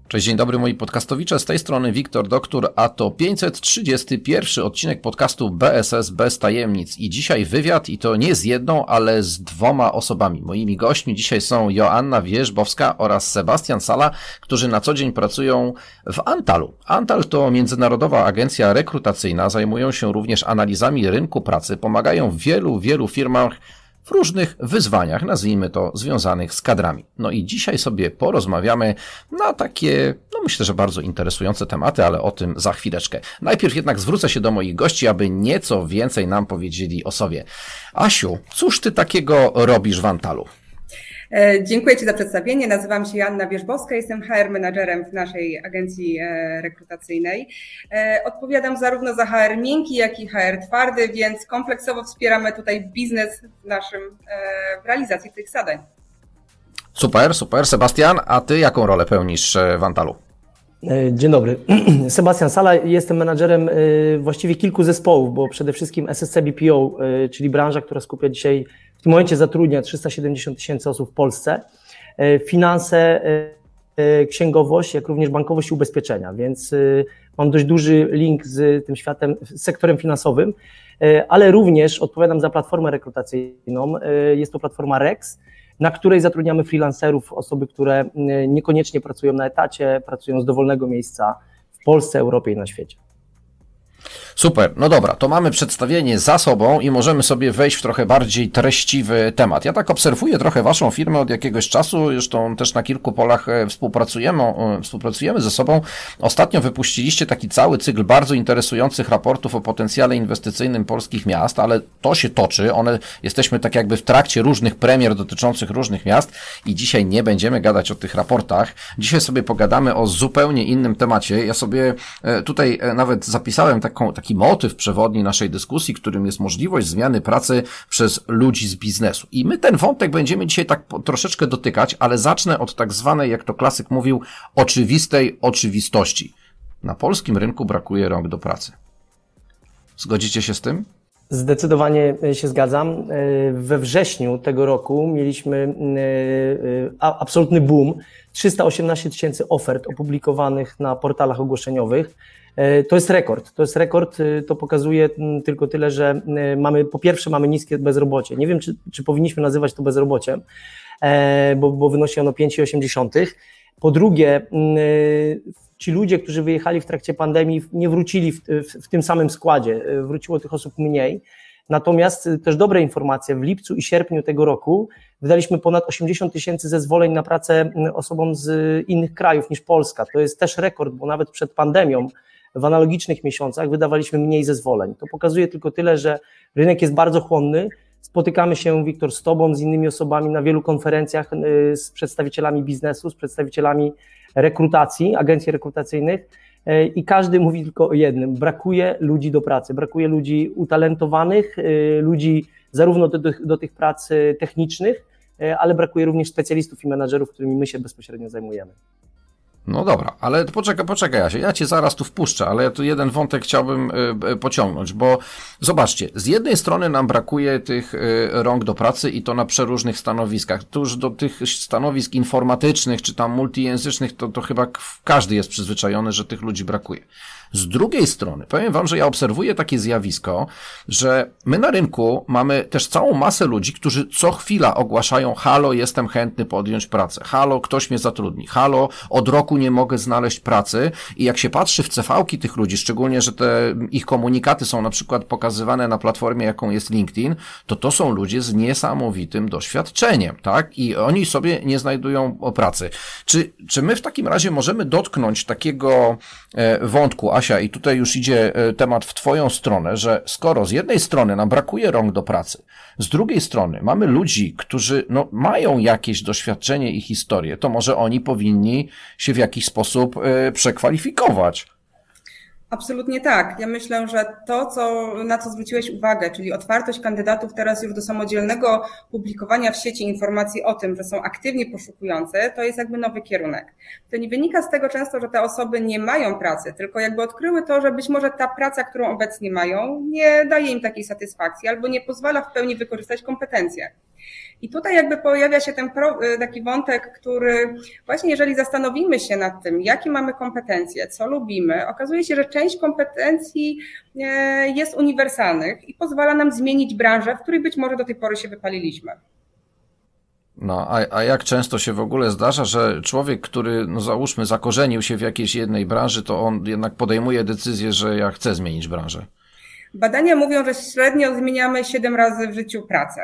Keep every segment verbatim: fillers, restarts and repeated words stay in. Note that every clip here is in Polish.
Cześć, dzień dobry moi podcastowicze, z tej strony Wiktor Doktor, a to pięćset trzydziesty pierwszy odcinek podcastu B S S bez tajemnic i dzisiaj wywiad i to nie z jedną, ale z dwoma osobami. Moimi gośćmi dzisiaj są Joanna Wierzbowska oraz Sebastian Sala, którzy na co dzień pracują w Antalu. Antal to międzynarodowa agencja rekrutacyjna, zajmują się również analizami rynku pracy, pomagają wielu, wielu firmach w różnych wyzwaniach, nazwijmy to, związanych z kadrami. No i dzisiaj sobie porozmawiamy na takie, no myślę, że bardzo interesujące tematy, ale o tym za chwileczkę. Najpierw jednak zwrócę się do moich gości, aby nieco więcej nam powiedzieli o sobie. Asiu, cóż ty takiego robisz w Antalu? Dziękuję Ci za przedstawienie. Nazywam się Joanna Wierzbowska, jestem H R menadżerem w naszej agencji rekrutacyjnej. Odpowiadam zarówno za H R miękki, jak i H R twardy, więc kompleksowo wspieramy tutaj biznes w naszym w realizacji tych zadań. Super, super. Sebastian, a Ty jaką rolę pełnisz w Antalu? Dzień dobry. Sebastian Sala, jestem menadżerem właściwie kilku zespołów, bo przede wszystkim S S C B P O, czyli branża, która skupia dzisiaj, w tym momencie zatrudnia trzysta siedemdziesiąt tysięcy osób w Polsce, finanse, księgowość, jak również bankowość i ubezpieczenia, więc mam dość duży link z tym światem, z sektorem finansowym, ale również odpowiadam za platformę rekrutacyjną, jest to platforma Rex, na której zatrudniamy freelancerów, osoby, które niekoniecznie pracują na etacie, pracują z dowolnego miejsca w Polsce, Europie i na świecie. Super, no dobra, to mamy przedstawienie za sobą i możemy sobie wejść w trochę bardziej treściwy temat. Ja tak obserwuję trochę Waszą firmę od jakiegoś czasu, zresztą też na kilku polach współpracujemy, współpracujemy ze sobą. Ostatnio wypuściliście taki cały cykl bardzo interesujących raportów o potencjale inwestycyjnym polskich miast, ale to się toczy, one, jesteśmy tak jakby w trakcie różnych premier dotyczących różnych miast i dzisiaj nie będziemy gadać o tych raportach. Dzisiaj sobie pogadamy o zupełnie innym temacie. Ja sobie tutaj nawet zapisałem taką, taki motyw przewodni naszej dyskusji, którym jest możliwość zmiany pracy przez ludzi z biznesu. I my ten wątek będziemy dzisiaj tak troszeczkę dotykać, ale zacznę od tak zwanej, jak to klasyk mówił, oczywistej oczywistości. Na polskim rynku brakuje rąk do pracy. Zgodzicie się z tym? Zdecydowanie się zgadzam. We wrześniu tego roku mieliśmy absolutny boom. trzysta osiemnaście tysięcy ofert opublikowanych na portalach ogłoszeniowych. To jest rekord. To jest rekord, to pokazuje tylko tyle, że mamy, po pierwsze mamy niskie bezrobocie. Nie wiem, czy, czy powinniśmy nazywać to bezrobociem, bo, bo wynosi ono pięć przecinek osiem. Po drugie, ci ludzie, którzy wyjechali w trakcie pandemii, nie wrócili w, w, w tym samym składzie. Wróciło tych osób mniej. Natomiast też dobre informacje, w lipcu i sierpniu tego roku wydaliśmy ponad osiemdziesiąt tysięcy zezwoleń na pracę osobom z innych krajów niż Polska. To jest też rekord, bo nawet przed pandemią w analogicznych miesiącach wydawaliśmy mniej zezwoleń. To pokazuje tylko tyle, że rynek jest bardzo chłonny. Spotykamy się, Wiktor, z Tobą, z innymi osobami na wielu konferencjach, z przedstawicielami biznesu, z przedstawicielami rekrutacji, agencji rekrutacyjnych i każdy mówi tylko o jednym. Brakuje ludzi do pracy, brakuje ludzi utalentowanych, ludzi zarówno do, do, do tych prac technicznych, ale brakuje również specjalistów i menadżerów, którymi my się bezpośrednio zajmujemy. No dobra, ale poczekaj, poczekaj Jasie, ja Cię zaraz tu wpuszczę, ale ja tu jeden wątek chciałbym y, pociągnąć, bo zobaczcie, z jednej strony nam brakuje tych y, rąk do pracy i to na przeróżnych stanowiskach. Tu już do tych stanowisk informatycznych czy tam multijęzycznych to, to chyba każdy jest przyzwyczajony, że tych ludzi brakuje. Z drugiej strony, powiem Wam, że ja obserwuję takie zjawisko, że my na rynku mamy też całą masę ludzi, którzy co chwila ogłaszają: halo, jestem chętny podjąć pracę, halo, ktoś mnie zatrudni, halo, od roku nie mogę znaleźć pracy. I jak się patrzy w C V-ki tych ludzi, szczególnie, że te ich komunikaty są na przykład pokazywane na platformie, jaką jest LinkedIn, to to są ludzie z niesamowitym doświadczeniem, tak? I oni sobie nie znajdują pracy. Czy, czy my w takim razie możemy dotknąć takiego e, wątku, Asia, i tutaj już idzie temat w Twoją stronę, że skoro z jednej strony nam brakuje rąk do pracy, z drugiej strony mamy ludzi, którzy no, mają jakieś doświadczenie i historię, to może oni powinni się w jakiś sposób y, przekwalifikować. Absolutnie tak. Ja myślę, że to, co, na co zwróciłeś uwagę, czyli otwartość kandydatów teraz już do samodzielnego publikowania w sieci informacji o tym, że są aktywnie poszukujące, to jest jakby nowy kierunek. To nie wynika z tego często, że te osoby nie mają pracy, tylko jakby odkryły to, że być może ta praca, którą obecnie mają, nie daje im takiej satysfakcji albo nie pozwala w pełni wykorzystać kompetencje. I tutaj jakby pojawia się ten pro, taki wątek, który właśnie jeżeli zastanowimy się nad tym, jakie mamy kompetencje, co lubimy, okazuje się, że część kompetencji jest uniwersalnych i pozwala nam zmienić branżę, w której być może do tej pory się wypaliliśmy. No, a, a jak często się w ogóle zdarza, że człowiek, który, no załóżmy, zakorzenił się w jakiejś jednej branży, to on jednak podejmuje decyzję, że ja chcę zmienić branżę? Badania mówią, że średnio zmieniamy siedem razy w życiu pracę.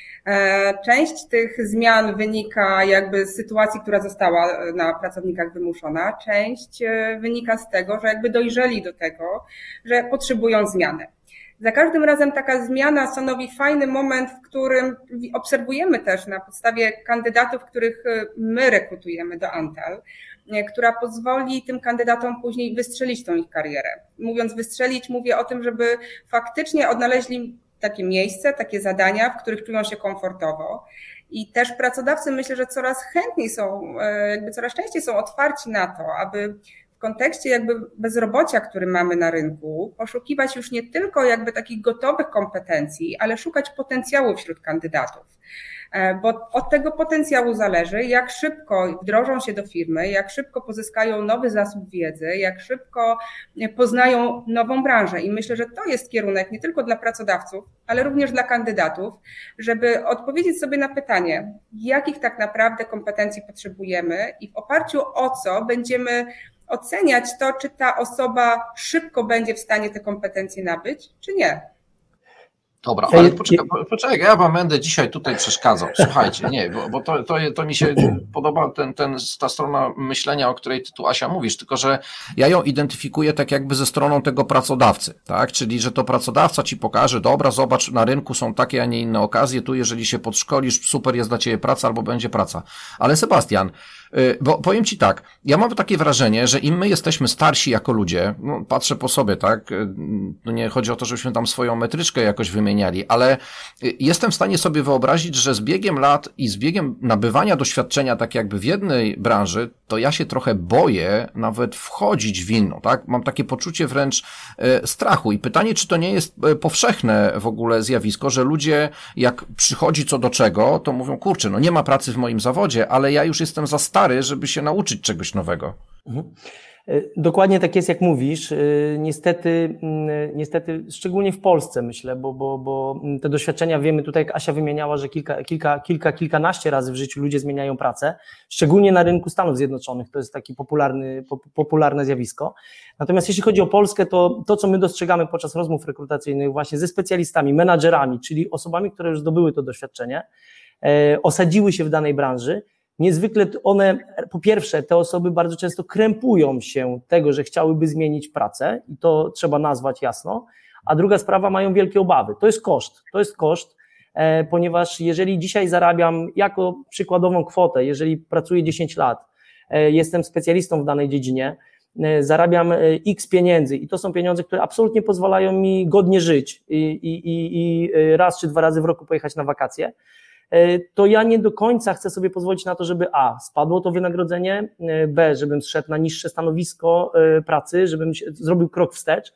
Część tych zmian wynika jakby z sytuacji, która została na pracownikach wymuszona. Część wynika z tego, że jakby dojrzeli do tego, że potrzebują zmiany. Za każdym razem taka zmiana stanowi fajny moment, w którym obserwujemy też na podstawie kandydatów, których my rekrutujemy do Antal, która pozwoli tym kandydatom później wystrzelić tą ich karierę. Mówiąc wystrzelić, mówię o tym, żeby faktycznie odnaleźli takie miejsce, takie zadania, w których czują się komfortowo. I też pracodawcy myślę, że coraz chętniej są, jakby coraz częściej są otwarci na to, aby w kontekście jakby bezrobocia, który mamy na rynku, poszukiwać już nie tylko jakby takich gotowych kompetencji, ale szukać potencjału wśród kandydatów. Bo od tego potencjału zależy, jak szybko wdrożą się do firmy, jak szybko pozyskają nowy zasób wiedzy, jak szybko poznają nową branżę. I myślę, że to jest kierunek nie tylko dla pracodawców, ale również dla kandydatów, żeby odpowiedzieć sobie na pytanie, jakich tak naprawdę kompetencji potrzebujemy i w oparciu o co będziemy oceniać to, czy ta osoba szybko będzie w stanie te kompetencje nabyć, czy nie. Dobra, ale poczekaj, poczekaj, ja wam będę dzisiaj tutaj przeszkadzał. Słuchajcie, nie, bo, bo to, to, to mi się podoba ten, ten, ta strona myślenia, o której ty tu, Asia, mówisz, tylko że ja ją identyfikuję tak jakby ze stroną tego pracodawcy, tak? Czyli, że to pracodawca ci pokaże, dobra, zobacz, na rynku są takie, a nie inne okazje, tu jeżeli się podszkolisz, super jest dla ciebie praca albo będzie praca. Ale Sebastian, bo powiem ci tak, ja mam takie wrażenie, że im my jesteśmy starsi jako ludzie, no patrzę po sobie, tak, no nie chodzi o to, żebyśmy tam swoją metryczkę jakoś wymieniali, ale jestem w stanie sobie wyobrazić, że z biegiem lat i z biegiem nabywania doświadczenia tak jakby w jednej branży, to ja się trochę boję nawet wchodzić w inną, tak, mam takie poczucie wręcz strachu i pytanie, czy to nie jest powszechne w ogóle zjawisko, że ludzie jak przychodzi co do czego, to mówią, kurczę, no nie ma pracy w moim zawodzie, ale ja już jestem za stary, żeby się nauczyć czegoś nowego. Mhm. Dokładnie tak jest, jak mówisz. Niestety, niestety, szczególnie w Polsce, myślę, bo, bo, bo te doświadczenia wiemy, tutaj jak Asia wymieniała, że kilka, kilka, kilka, kilkanaście razy w życiu ludzie zmieniają pracę, szczególnie na rynku Stanów Zjednoczonych, to jest takie popularny, popularne zjawisko. Natomiast jeśli chodzi o Polskę, to to, co my dostrzegamy podczas rozmów rekrutacyjnych właśnie ze specjalistami, menadżerami, czyli osobami, które już zdobyły to doświadczenie, osadziły się w danej branży, niezwykle one, po pierwsze, te osoby bardzo często krępują się tego, że chciałyby zmienić pracę i to trzeba nazwać jasno, a druga sprawa, mają wielkie obawy. To jest koszt, to jest koszt, e, ponieważ jeżeli dzisiaj zarabiam jako przykładową kwotę, jeżeli pracuję dziesięć lat, e, jestem specjalistą w danej dziedzinie, e, zarabiam e, x pieniędzy i to są pieniądze, które absolutnie pozwalają mi godnie żyć i, i, i, i raz czy dwa razy w roku pojechać na wakacje, to ja nie do końca chcę sobie pozwolić na to, żeby a, spadło to wynagrodzenie, b, żebym zszedł na niższe stanowisko pracy, żebym zrobił krok wstecz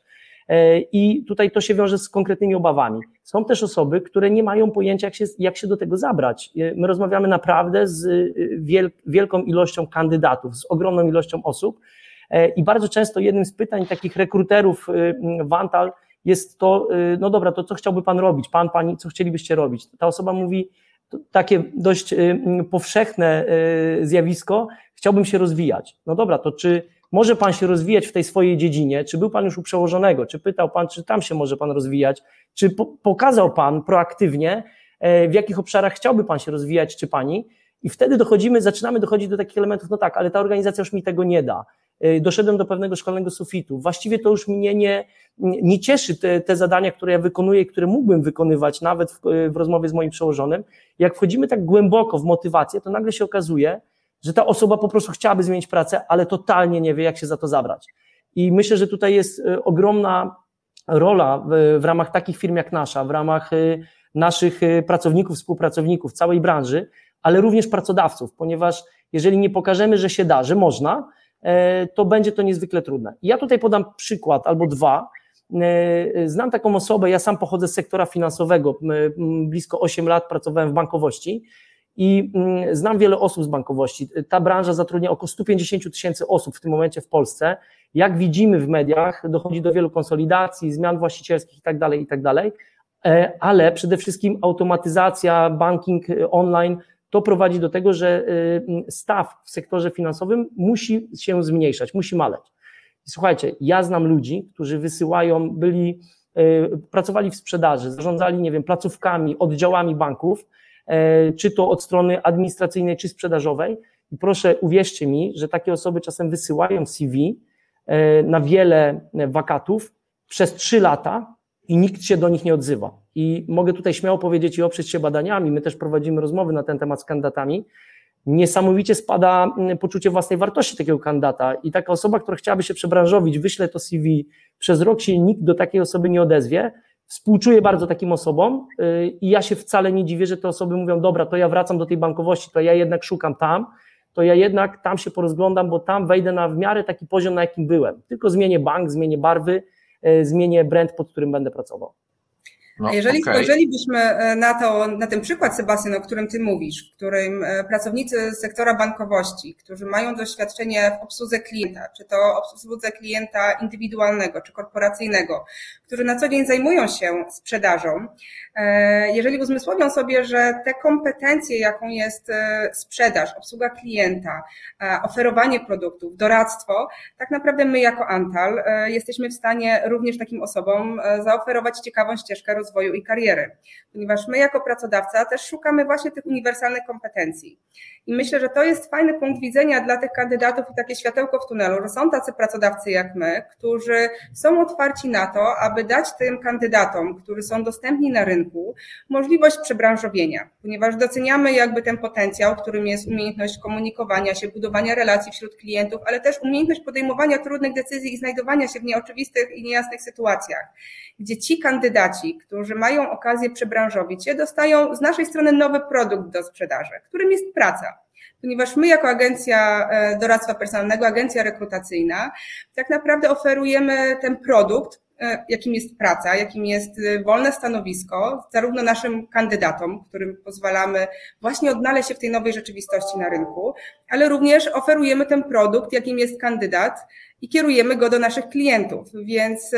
i tutaj to się wiąże z konkretnymi obawami. Są też osoby, które nie mają pojęcia, jak się, jak się do tego zabrać. My rozmawiamy naprawdę z wiel, wielką ilością kandydatów, z ogromną ilością osób i bardzo często jednym z pytań takich rekruterów w Antal jest to, no dobra, to co chciałby pan robić, pan, pani, co chcielibyście robić? Ta osoba mówi, takie dość powszechne zjawisko, chciałbym się rozwijać. No dobra, to czy może pan się rozwijać w tej swojej dziedzinie? Czy był pan już u przełożonego? Czy pytał pan, czy tam się może pan rozwijać? Czy po, pokazał pan proaktywnie, w jakich obszarach chciałby pan się rozwijać, czy pani? I wtedy dochodzimy, zaczynamy dochodzić do takich elementów, no tak, ale ta organizacja już mi tego nie da. Doszedłem do pewnego szkolnego sufitu. Właściwie to już mnie nie, nie cieszy te, te zadania, które ja wykonuję, które mógłbym wykonywać nawet w, w rozmowie z moim przełożonym. Jak wchodzimy tak głęboko w motywację, to nagle się okazuje, że ta osoba po prostu chciałaby zmienić pracę, ale totalnie nie wie, jak się za to zabrać. I myślę, że tutaj jest ogromna rola w, w ramach takich firm jak nasza, w ramach naszych pracowników, współpracowników, całej branży, ale również pracodawców, ponieważ jeżeli nie pokażemy, że się da, że można, to będzie to niezwykle trudne. I ja tutaj podam przykład albo dwa Znam taką osobę, ja sam pochodzę z sektora finansowego, blisko osiem lat pracowałem w bankowości i znam wiele osób z bankowości. Ta branża zatrudnia około sto pięćdziesiąt tysięcy osób w tym momencie w Polsce. Jak widzimy w mediach, dochodzi do wielu konsolidacji, zmian właścicielskich i tak dalej, i tak dalej, ale przede wszystkim automatyzacja, banking online, to prowadzi do tego, że staff w sektorze finansowym musi się zmniejszać, musi maleć. Słuchajcie, ja znam ludzi, którzy wysyłają, byli, pracowali w sprzedaży, zarządzali, nie wiem, placówkami, oddziałami banków, czy to od strony administracyjnej, czy sprzedażowej i proszę uwierzcie mi, że takie osoby czasem wysyłają C V na wiele wakatów przez trzy lata i nikt się do nich nie odzywa. I mogę tutaj śmiało powiedzieć i oprzeć się badaniami, my też prowadzimy rozmowy na ten temat z kandydatami, niesamowicie spada poczucie własnej wartości takiego kandydata i taka osoba, która chciałaby się przebranżowić, wyśle to C V, przez rok się nikt do takiej osoby nie odezwie, współczuję bardzo takim osobom i ja się wcale nie dziwię, że te osoby mówią, dobra, to ja wracam do tej bankowości, to ja jednak szukam tam, to ja jednak tam się porozglądam, bo tam wejdę na w miarę taki poziom, na jakim byłem. Tylko zmienię bank, zmienię barwy, zmienię brand, pod którym będę pracował. No, jeżeli okay. spojrzelibyśmy na to, na ten przykład, Sebastian, o którym ty mówisz, w którym pracownicy sektora bankowości, którzy mają doświadczenie w obsłudze klienta, czy to obsłudze klienta indywidualnego, czy korporacyjnego, którzy na co dzień zajmują się sprzedażą, jeżeli uzmysłowią sobie, że te kompetencje, jaką jest sprzedaż, obsługa klienta, oferowanie produktów, doradztwo, tak naprawdę my jako Antal jesteśmy w stanie również takim osobom zaoferować ciekawą ścieżkę rozwoju i kariery, ponieważ my jako pracodawca też szukamy właśnie tych uniwersalnych kompetencji. I myślę, że to jest fajny punkt widzenia dla tych kandydatów i takie światełko w tunelu, że są tacy pracodawcy jak my, którzy są otwarci na to, aby dać tym kandydatom, którzy są dostępni na rynku, możliwość przebranżowienia, ponieważ doceniamy jakby ten potencjał, którym jest umiejętność komunikowania się, budowania relacji wśród klientów, ale też umiejętność podejmowania trudnych decyzji i znajdowania się w nieoczywistych i niejasnych sytuacjach, gdzie ci kandydaci, którzy mają okazję przebranżowić się, dostają z naszej strony nowy produkt do sprzedaży, którym jest praca. Ponieważ my jako agencja doradztwa personalnego, agencja rekrutacyjna, tak naprawdę oferujemy ten produkt, jakim jest praca, jakim jest wolne stanowisko, zarówno naszym kandydatom, którym pozwalamy właśnie odnaleźć się w tej nowej rzeczywistości na rynku, ale również oferujemy ten produkt, jakim jest kandydat i kierujemy go do naszych klientów, więc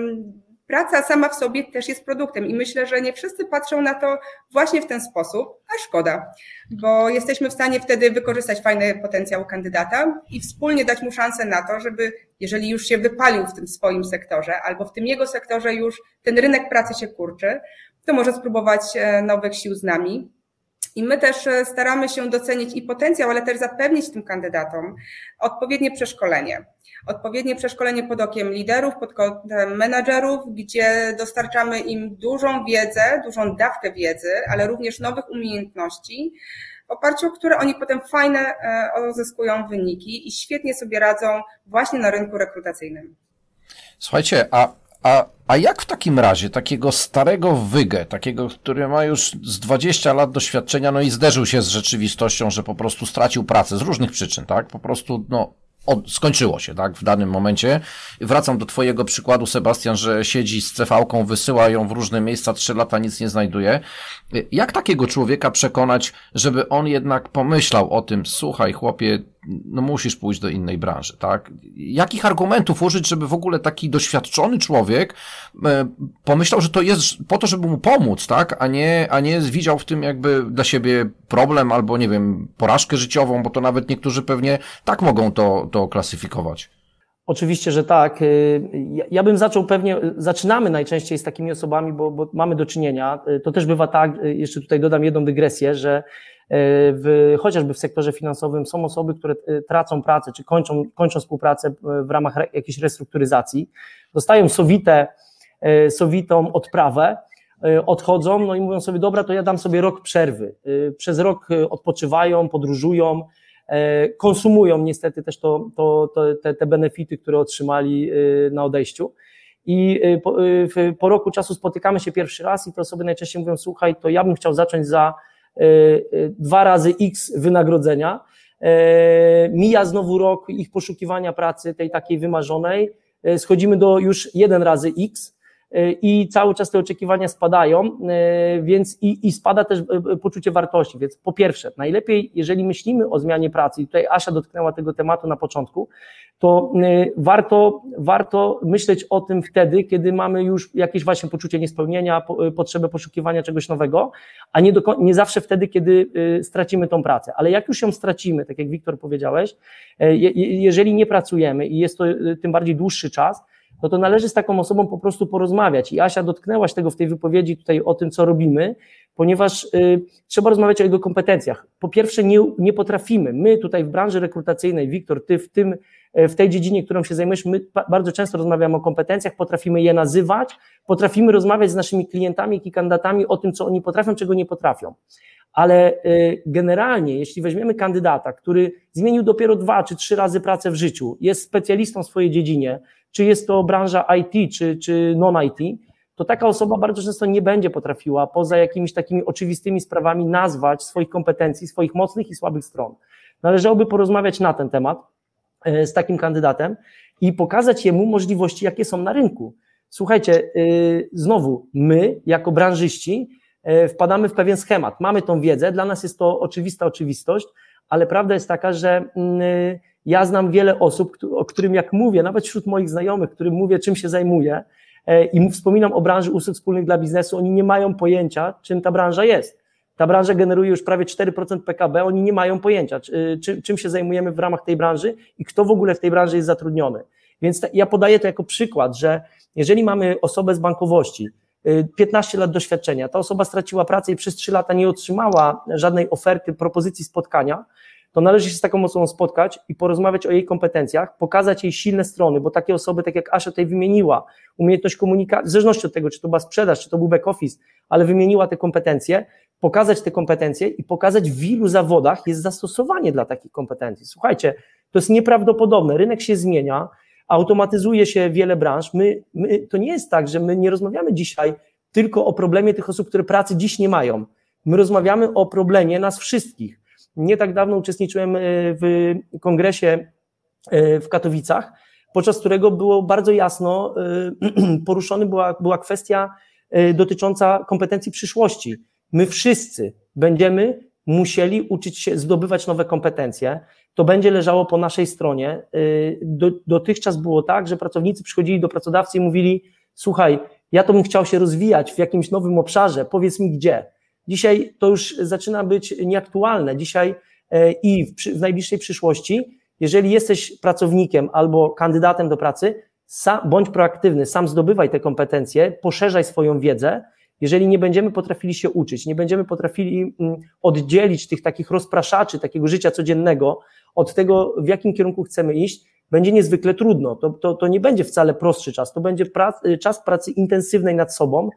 praca sama w sobie też jest produktem i myślę, że nie wszyscy patrzą na to właśnie w ten sposób, a szkoda, bo jesteśmy w stanie wtedy wykorzystać fajny potencjał kandydata i wspólnie dać mu szansę na to, żeby jeżeli już się wypalił w tym swoim sektorze albo w tym jego sektorze już ten rynek pracy się kurczy, to może spróbować nowych sił z nami. I my też staramy się docenić i potencjał, ale też zapewnić tym kandydatom odpowiednie przeszkolenie. Odpowiednie przeszkolenie pod okiem liderów, pod kątem menadżerów, gdzie dostarczamy im dużą wiedzę, dużą dawkę wiedzy, ale również nowych umiejętności, w oparciu o które oni potem fajne uzyskują wyniki i świetnie sobie radzą właśnie na rynku rekrutacyjnym. Słuchajcie, a A, a jak w takim razie takiego starego wygę, takiego, który ma już z dwadzieścia lat doświadczenia, no i zderzył się z rzeczywistością, że po prostu stracił pracę z różnych przyczyn, tak? Po prostu, no, od, skończyło się, tak? W danym momencie. Wracam do twojego przykładu, Sebastian, że siedzi z C V-ką, wysyła ją w różne miejsca, trzy lata nic nie znajduje. Jak takiego człowieka przekonać, żeby on jednak pomyślał o tym, słuchaj, chłopie, no musisz pójść do innej branży, tak? Jakich argumentów użyć, żeby w ogóle taki doświadczony człowiek pomyślał, że to jest po to, żeby mu pomóc, tak? A nie, a nie widział w tym jakby dla siebie problem albo, nie wiem, porażkę życiową, bo to nawet niektórzy pewnie tak mogą to, to klasyfikować. Oczywiście, że tak. Ja bym zaczął pewnie, zaczynamy najczęściej z takimi osobami, bo, bo mamy do czynienia. To też bywa tak, jeszcze tutaj dodam jedną dygresję, że w, chociażby w sektorze finansowym są osoby, które tracą pracę, czy kończą, kończą współpracę w ramach re, jakiejś restrukturyzacji, dostają sowite, sowitą odprawę, odchodzą, no i mówią sobie, dobra, to ja dam sobie rok przerwy. Przez rok odpoczywają, podróżują, konsumują niestety też to, to, to, te, te benefity, które otrzymali na odejściu. I po, po roku czasu spotykamy się pierwszy raz i te osoby najczęściej mówią, słuchaj, to ja bym chciał zacząć za dwa razy X wynagrodzenia. Mija znowu rok ich poszukiwania pracy, tej takiej wymarzonej. schodzimy do już jeden razy X i cały czas te oczekiwania spadają, więc i, i spada też poczucie wartości. Więc po pierwsze, najlepiej, jeżeli myślimy o zmianie pracy, i tutaj Asia dotknęła tego tematu na początku, to warto, warto myśleć o tym wtedy, kiedy mamy już jakieś właśnie poczucie niespełnienia, potrzebę poszukiwania czegoś nowego, a nie, do, nie zawsze wtedy, kiedy stracimy tą pracę. Ale jak już ją stracimy, tak jak Wiktor powiedziałeś, jeżeli nie pracujemy i jest to tym bardziej dłuższy czas, no to należy z taką osobą po prostu porozmawiać. I Asia, dotknęłaś tego w tej wypowiedzi tutaj o tym, co robimy, ponieważ y, trzeba rozmawiać o jego kompetencjach. Po pierwsze, nie, nie potrafimy. My tutaj w branży rekrutacyjnej, Wiktor, ty w tym, w tej dziedzinie, którą się zajmujesz, my bardzo często rozmawiamy o kompetencjach, potrafimy je nazywać, potrafimy rozmawiać z naszymi klientami i kandydatami o tym, co oni potrafią, czego nie potrafią. Ale y, generalnie, jeśli weźmiemy kandydata, który zmienił dopiero dwa czy trzy razy pracę w życiu, jest specjalistą w swojej dziedzinie, czy jest to branża I T, czy, czy non-I T, to taka osoba bardzo często nie będzie potrafiła poza jakimiś takimi oczywistymi sprawami nazwać swoich kompetencji, swoich mocnych i słabych stron. Należałoby porozmawiać na ten temat z takim kandydatem i pokazać jemu możliwości, jakie są na rynku. Słuchajcie, znowu my jako branżyści wpadamy w pewien schemat, mamy tą wiedzę, dla nas jest to oczywista oczywistość, ale prawda jest taka, że ja znam wiele osób, o którym jak mówię, nawet wśród moich znajomych, którym mówię, czym się zajmuję i wspominam o branży usług wspólnych dla biznesu, oni nie mają pojęcia, czym ta branża jest. Ta branża generuje już prawie cztery procent P K B, oni nie mają pojęcia, czy, czym się zajmujemy w ramach tej branży i kto w ogóle w tej branży jest zatrudniony. Więc ja podaję to jako przykład, że jeżeli mamy osobę z bankowości, piętnaście lat doświadczenia, ta osoba straciła pracę i przez trzy lata nie otrzymała żadnej oferty, propozycji spotkania, to należy się z taką osobą spotkać i porozmawiać o jej kompetencjach, pokazać jej silne strony, bo takie osoby, tak jak Asia tutaj wymieniła, umiejętność komunikacji, w zależności od tego, czy to była sprzedaż, czy to był back office, ale wymieniła te kompetencje, pokazać te kompetencje i pokazać, w ilu zawodach jest zastosowanie dla takich kompetencji. Słuchajcie, to jest nieprawdopodobne, rynek się zmienia, automatyzuje się wiele branż, my, my, to nie jest tak, że my nie rozmawiamy dzisiaj tylko o problemie tych osób, które pracy dziś nie mają, my rozmawiamy o problemie nas wszystkich. Nie tak dawno uczestniczyłem w kongresie w Katowicach, podczas którego było bardzo jasno poruszona była, była kwestia dotycząca kompetencji przyszłości. My wszyscy będziemy musieli uczyć się zdobywać nowe kompetencje. To będzie leżało po naszej stronie. Do, dotychczas było tak, że pracownicy przychodzili do pracodawcy i mówili: słuchaj, ja to bym chciał się rozwijać w jakimś nowym obszarze, powiedz mi gdzie. Dzisiaj to już zaczyna być nieaktualne. Dzisiaj i w, w najbliższej przyszłości, jeżeli jesteś pracownikiem albo kandydatem do pracy, sam, bądź proaktywny, sam zdobywaj te kompetencje, poszerzaj swoją wiedzę. Jeżeli nie będziemy potrafili się uczyć, nie będziemy potrafili oddzielić tych takich rozpraszaczy, takiego życia codziennego od tego, w jakim kierunku chcemy iść, będzie niezwykle trudno. To, to, to nie będzie wcale prostszy czas, to będzie prac, czas pracy intensywnej nad sobą,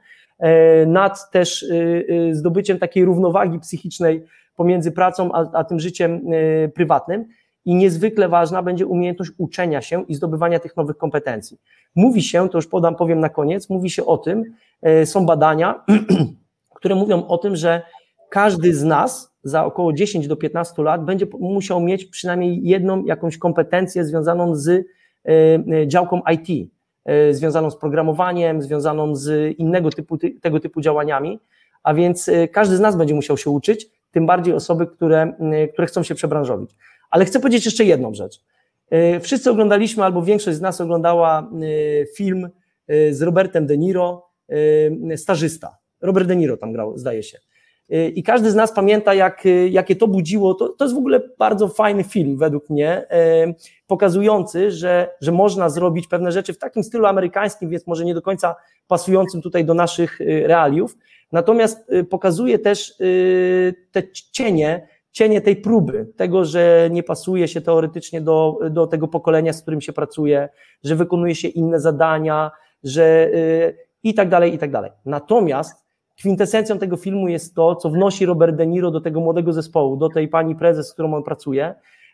nad też zdobyciem takiej równowagi psychicznej pomiędzy pracą a, a tym życiem prywatnym i niezwykle ważna będzie umiejętność uczenia się i zdobywania tych nowych kompetencji. Mówi się, to już podam, powiem na koniec, mówi się o tym, są badania, które mówią o tym, że każdy z nas za około dziesięć do piętnastu lat będzie musiał mieć przynajmniej jedną jakąś kompetencję związaną z działką I T, związaną z programowaniem, związaną z innego typu, tego typu działaniami, a więc każdy z nas będzie musiał się uczyć, tym bardziej osoby, które, które chcą się przebranżowić. Ale chcę powiedzieć jeszcze jedną rzecz. Wszyscy oglądaliśmy, albo większość z nas oglądała film z Robertem De Niro, Stażysta. Robert De Niro tam grał, zdaje się. I każdy z nas pamięta, jak, jakie to budziło. To, to jest w ogóle bardzo fajny film według mnie, pokazujący, że, że można zrobić pewne rzeczy w takim stylu amerykańskim, więc może nie do końca pasującym tutaj do naszych realiów. Natomiast pokazuje też te cienie, cienie tej próby, tego, że nie pasuje się teoretycznie do, do tego pokolenia, z którym się pracuje, że wykonuje się inne zadania, że i tak dalej, i tak dalej. Natomiast kwintesencją tego filmu jest to, co wnosi Robert De Niro do tego młodego zespołu, do tej pani prezes, z którą on pracuje,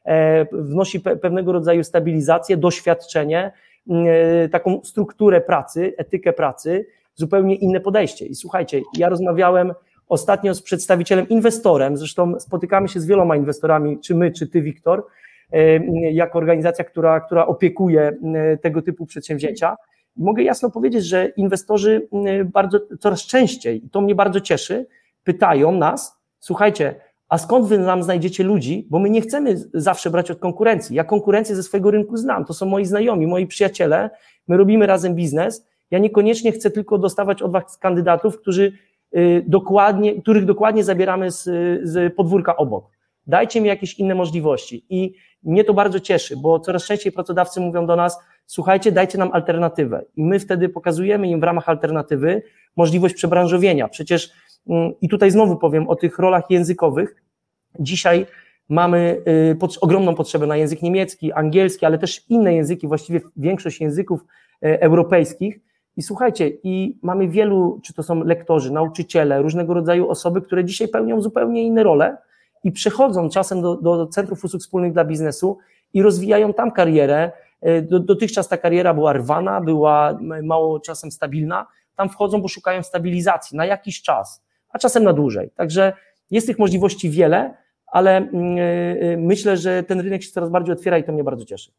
wnosi pe- pewnego rodzaju stabilizację, doświadczenie, taką strukturę pracy, etykę pracy, zupełnie inne podejście. I słuchajcie, ja rozmawiałem ostatnio z przedstawicielem, inwestorem, zresztą spotykamy się z wieloma inwestorami, czy my, czy ty, Wiktor, jako organizacja, która, która opiekuje tego typu przedsięwzięcia. I mogę jasno powiedzieć, że inwestorzy bardzo, coraz częściej, i to mnie bardzo cieszy, pytają nas, słuchajcie, a skąd wy nam znajdziecie ludzi, bo my nie chcemy zawsze brać od konkurencji. Ja konkurencję ze swojego rynku znam, to są moi znajomi, moi przyjaciele, my robimy razem biznes, ja niekoniecznie chcę tylko dostawać od was kandydatów, którzy dokładnie, których dokładnie zabieramy z, z podwórka obok. Dajcie mi jakieś inne możliwości i mnie to bardzo cieszy, bo coraz częściej pracodawcy mówią do nas, słuchajcie, dajcie nam alternatywę i my wtedy pokazujemy im w ramach alternatywy możliwość przebranżowienia. Przecież i tutaj znowu powiem o tych rolach językowych. Dzisiaj mamy pod, ogromną potrzebę na język niemiecki, angielski, ale też inne języki, właściwie większość języków europejskich. I słuchajcie, i mamy wielu, czy to są lektorzy, nauczyciele, różnego rodzaju osoby, które dzisiaj pełnią zupełnie inne role i przechodzą czasem do, do Centrów Usług Wspólnych dla Biznesu i rozwijają tam karierę. Dotychczas ta kariera była rwana, była mało czasem stabilna. Tam wchodzą, bo szukają stabilizacji na jakiś czas, a czasem na dłużej. Także jest tych możliwości wiele, ale myślę, że ten rynek się coraz bardziej otwiera i to mnie bardzo cieszy.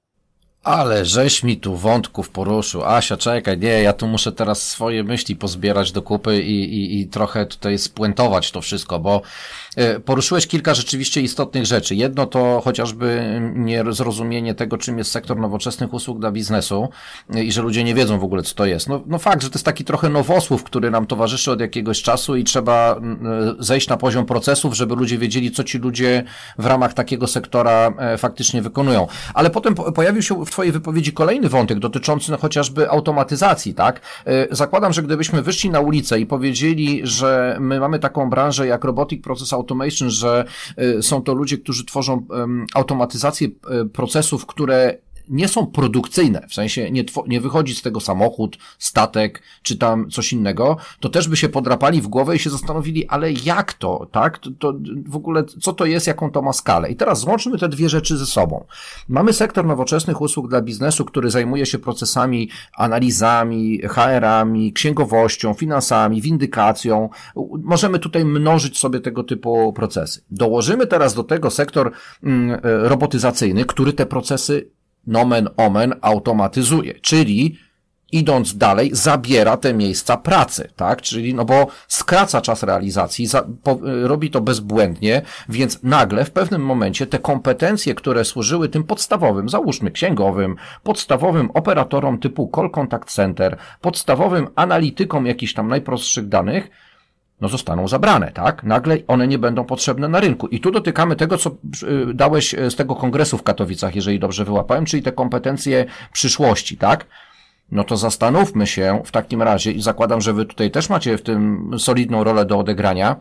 Ale żeś mi tu wątków poruszył. Asia, czekaj, nie, ja tu muszę teraz swoje myśli pozbierać do kupy i, i, i trochę tutaj spuentować to wszystko, bo poruszyłeś kilka rzeczywiście istotnych rzeczy. Jedno to chociażby niezrozumienie tego, czym jest sektor nowoczesnych usług dla biznesu i że ludzie nie wiedzą w ogóle, co to jest. No, no fakt, że to jest taki trochę nowosłów, który nam towarzyszy od jakiegoś czasu i trzeba zejść na poziom procesów, żeby ludzie wiedzieli, co ci ludzie w ramach takiego sektora faktycznie wykonują. Ale potem pojawił się w twojej wypowiedzi kolejny wątek dotyczący no, chociażby automatyzacji, tak? Zakładam, że gdybyśmy wyszli na ulicę i powiedzieli, że my mamy taką branżę jak Robotic Process Automation, że są to ludzie, którzy tworzą automatyzację procesów, które nie są produkcyjne, w sensie nie, nie wychodzi z tego samochód, statek, czy tam coś innego, to też by się podrapali w głowę i się zastanowili, ale jak to, tak? To, to w ogóle, co to jest, jaką to ma skalę? I teraz złączmy te dwie rzeczy ze sobą. Mamy sektor nowoczesnych usług dla biznesu, który zajmuje się procesami, analizami, H R-ami, księgowością, finansami, windykacją. Możemy tutaj mnożyć sobie tego typu procesy. Dołożymy teraz do tego sektor mm, robotyzacyjny, który te procesy nomen omen automatyzuje, czyli idąc dalej zabiera te miejsca pracy, tak, czyli no bo skraca czas realizacji, za, po, robi to bezbłędnie, więc nagle w pewnym momencie te kompetencje, które służyły tym podstawowym, załóżmy księgowym, podstawowym operatorom typu call contact center, podstawowym analitykom jakichś tam najprostszych danych, no zostaną zabrane, tak? Nagle one nie będą potrzebne na rynku. I tu dotykamy tego, co dałeś z tego kongresu w Katowicach, jeżeli dobrze wyłapałem, czyli te kompetencje przyszłości, tak? No to zastanówmy się w takim razie i zakładam, że wy tutaj też macie w tym solidną rolę do odegrania,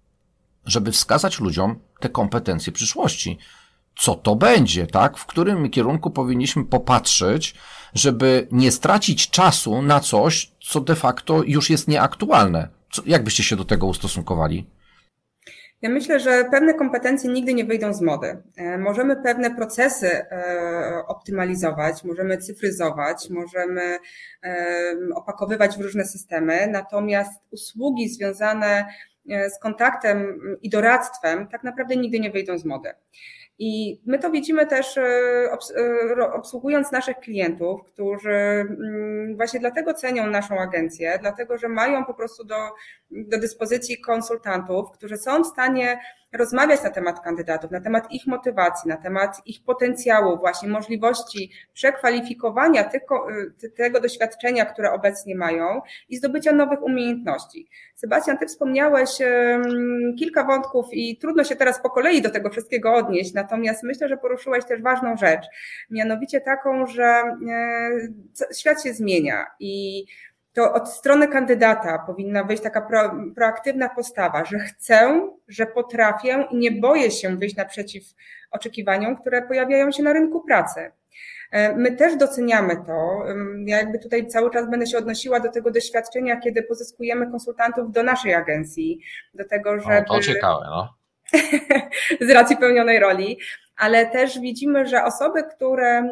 żeby wskazać ludziom te kompetencje przyszłości. Co to będzie, tak? W którym kierunku powinniśmy popatrzeć, żeby nie stracić czasu na coś, co de facto już jest nieaktualne. Co, jak byście się do tego ustosunkowali? Ja myślę, że pewne kompetencje nigdy nie wyjdą z mody. Możemy pewne procesy optymalizować, możemy cyfryzować, możemy opakowywać w różne systemy, natomiast usługi związane z kontaktem i doradztwem tak naprawdę nigdy nie wyjdą z mody. I my to widzimy też obsługując naszych klientów, którzy właśnie dlatego cenią naszą agencję, dlatego że mają po prostu do, do dyspozycji konsultantów, którzy są w stanie rozmawiać na temat kandydatów, na temat ich motywacji, na temat ich potencjału, właśnie możliwości przekwalifikowania tylko, tego doświadczenia, które obecnie mają i zdobycia nowych umiejętności. Sebastian, ty wspomniałeś kilka wątków i trudno się teraz po kolei do tego wszystkiego odnieść, natomiast myślę, że poruszyłeś też ważną rzecz, mianowicie taką, że świat się zmienia i to od strony kandydata powinna wyjść taka pro, proaktywna postawa, że chcę, że potrafię i nie boję się wyjść naprzeciw oczekiwaniom, które pojawiają się na rynku pracy. My też doceniamy to. Ja jakby tutaj cały czas będę się odnosiła do tego doświadczenia, kiedy pozyskujemy konsultantów do naszej agencji, do tego, żeby... O, to ciekawe, no. z racji pełnionej roli. ale też widzimy, że osoby, które,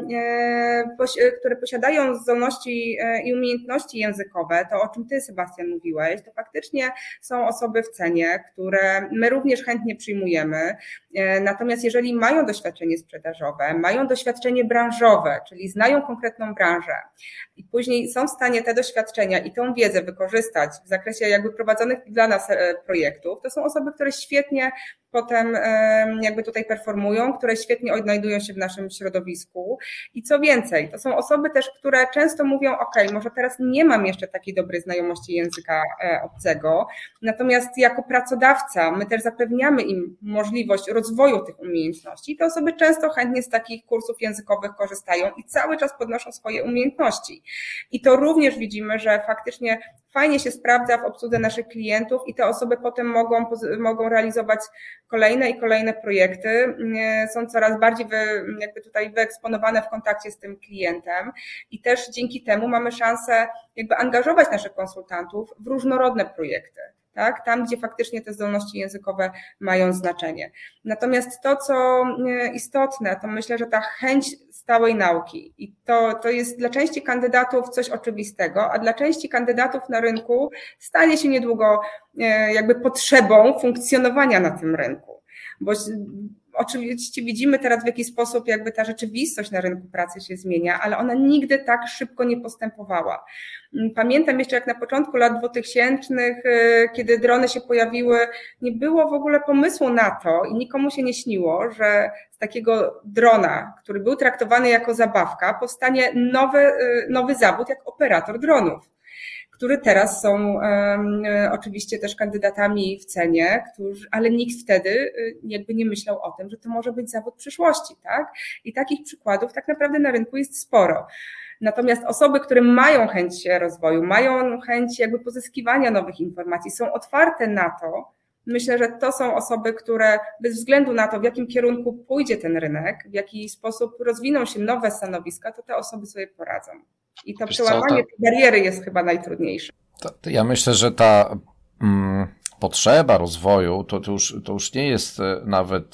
które posiadają zdolności i umiejętności językowe, to o czym ty, Sebastian, mówiłeś, to faktycznie są osoby w cenie, które my również chętnie przyjmujemy. Natomiast jeżeli mają doświadczenie sprzedażowe, mają doświadczenie branżowe, czyli znają konkretną branżę i później są w stanie te doświadczenia i tą wiedzę wykorzystać w zakresie jakby prowadzonych dla nas projektów, to są osoby, które świetnie potem jakby tutaj performują, które świetnie odnajdują się w naszym środowisku i co więcej, to są osoby też, które często mówią, ok, może teraz nie mam jeszcze takiej dobrej znajomości języka obcego, natomiast jako pracodawca my też zapewniamy im możliwość rozwoju tych umiejętności i te osoby często chętnie z takich kursów językowych korzystają i cały czas podnoszą swoje umiejętności. I to również widzimy, że faktycznie fajnie się sprawdza w obsłudze naszych klientów i te osoby potem mogą, mogą realizować kolejne i kolejne projekty, są coraz bardziej wy, jakby tutaj wyeksponowane w kontakcie z tym klientem i też dzięki temu mamy szansę jakby angażować naszych konsultantów w różnorodne projekty. Tak, tam, gdzie faktycznie te zdolności językowe mają znaczenie. Natomiast to, co istotne, to myślę, że ta chęć stałej nauki i to, to jest dla części kandydatów coś oczywistego, a dla części kandydatów na rynku stanie się niedługo jakby potrzebą funkcjonowania na tym rynku. Bo oczywiście widzimy teraz, w jaki sposób jakby ta rzeczywistość na rynku pracy się zmienia, ale ona nigdy tak szybko nie postępowała. Pamiętam jeszcze, jak na początku lat dwutysięcznych, kiedy drony się pojawiły, nie było w ogóle pomysłu na to i nikomu się nie śniło, że z takiego drona, który był traktowany jako zabawka, powstanie nowy, nowy zawód jak operator dronów, które teraz są um, oczywiście też kandydatami w cenie, którzy, ale nikt wtedy jakby nie myślał o tym, że to może być zawód przyszłości, tak? I takich przykładów tak naprawdę na rynku jest sporo. Natomiast osoby, które mają chęć rozwoju, mają chęć jakby pozyskiwania nowych informacji, są otwarte na to, myślę, że to są osoby, które bez względu na to, w jakim kierunku pójdzie ten rynek, w jaki sposób rozwiną się nowe stanowiska, to te osoby sobie poradzą. I to Wiesz przełamanie tej bariery jest chyba najtrudniejsze. To, to ja myślę, że ta mm, potrzeba rozwoju to, to, już, to już nie jest nawet